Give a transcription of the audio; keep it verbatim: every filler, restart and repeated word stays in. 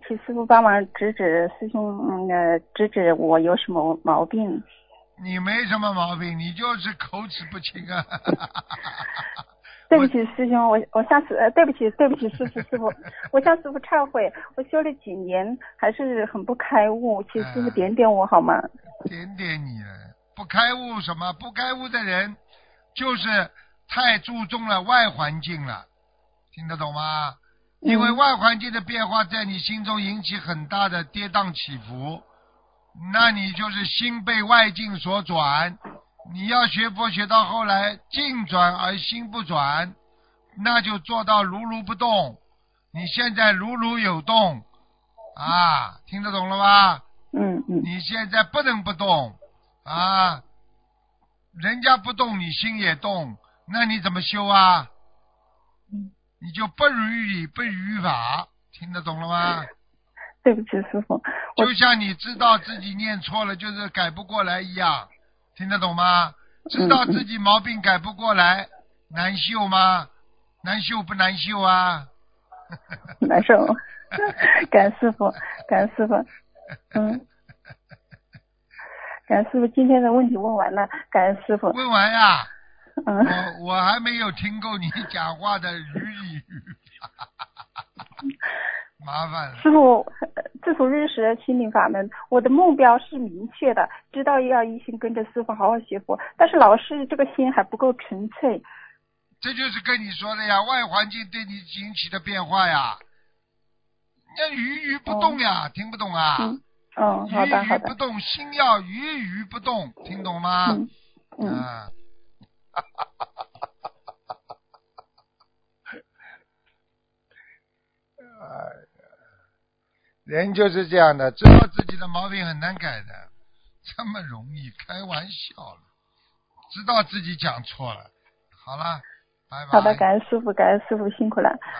请师傅帮忙指指师兄，嗯呃，指指我有什么毛病。 你没什么毛病，你就是口齿不清啊。 对不起师兄，我我向师呃对不起对不起师傅师傅，我向师傅忏悔，我修了几年还是很不开悟，请师傅点点我好吗？ 点点你了，不开悟什么？不开悟的人就是太注重了外环境了，听得懂吗？因为外环境的变化在你心中引起很大的跌宕起伏，那你就是心被外境所转。你要学佛学到后来，境转而心不转，那就做到如如不动。你现在如如有动啊，听得懂了吗？ 嗯嗯。 你现在不能不动啊，人家不动，你心也动，那你怎么修啊？你就不如理不如法，听得懂了吗？ 对不起师傅， 就像你知道自己念错了，就是改不过来一样，听得懂吗？知道自己毛病改不过来，嗯、难修吗？难修不难修啊？ 难受。感恩师傅，感恩师傅，嗯，感恩师傅，今天的问题问完了，感恩师傅。 问完呀？ 嗯。 我我还没有听够你讲话的语语。麻烦了。 师傅，自从认识了心灵法门，我的目标是明确的，知道要一心跟着师傅好好学佛，但是老是这个心还不够纯粹。 这就是跟你说的呀，外环境对你引起的变化呀，那鱼鱼不动呀，哦、听不懂啊？ 嗯，哦，好的好的。 鱼鱼不动，心要鱼鱼不动，听懂吗？ 嗯嗯。 啊人就是这样的，知道自己的毛病很难改的，这么容易？开玩笑了，知道自己讲错了。好了，拜拜。 好的，感恩师傅，感恩师傅辛苦了。